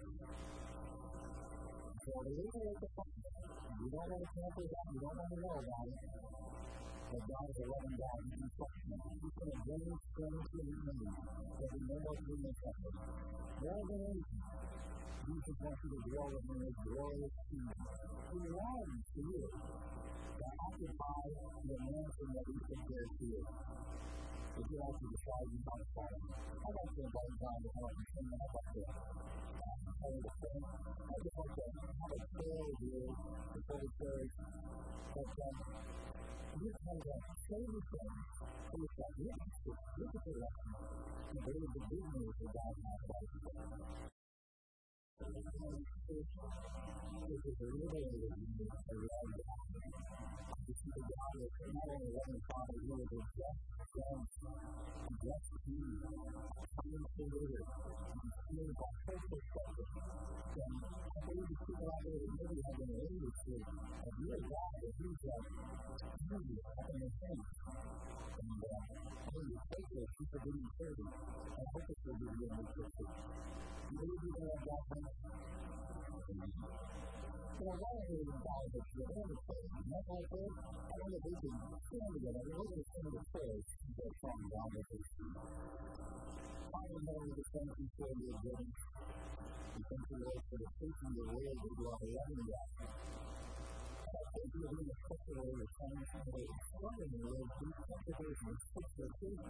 So the leader is the father. You don't want to cancel that, you don't want to know about it. But God is a loving God, and He's instructional. He's going to bring us things to His name, so we know what we may suffer. More than anything, Jesus wants you to dwell with Him in His glorious kingdom. He longs for you to occupy the mansion that He prepared for you. If you like to decide you want to follow, I'd like to invite God to help you sing that up there. I would say, I just want to have a prayer with you before we pray. But um, you can say these things for yourself. You have to look at the lesson and believe the good news that God has about you. This is a real a reality. This is a God that not only loving Father, He is a just God, a just King, a kind Creator, and He is a whole perspective. And I believe the people out there that maybe have been raised to a real God that He's a beauty up in His hands. And uh, when you take this, He's a good serving. I hope it's going to be a good picture. Do you believe you can have God from it? So I want to invite that you're going to pray. Not like that. I want to do some stand together. We're going to sing the prayers that are from God with us. Father, Lord, we thank you for your goodness. We thank you, Lord, for the preaching of the word that you are loving God. I thank you for being a special way of saying something that is starting the word. These principles and scripture, please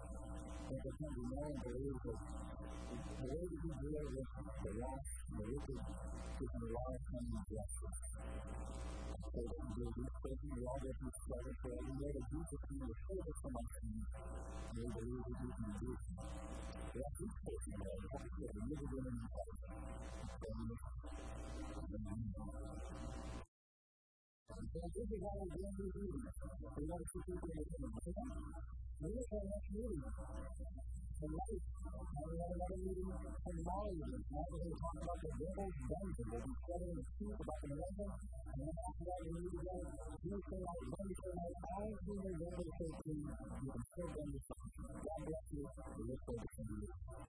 and believe that the way that you deal with the lost and the wicked is in a lot of time and justice. So that you do this person, you all get this struggle for every day that Jesus can be saved from our sins, and we believe that you can do it. We have this person there, we have to get a little bit in the heart. So this is how we're going to do this. We want to keep people in the kingdom. We look at our next meeting. Tonight, now we have another meeting tomorrow. Now we're going to talk about the devil's dungeon. We'll be studying the truth about the November. And then after that, we meet again Tuesday night, Wednesday night, all through November thirteenth. You can still bring your son. God bless you. We look forward to seeing you.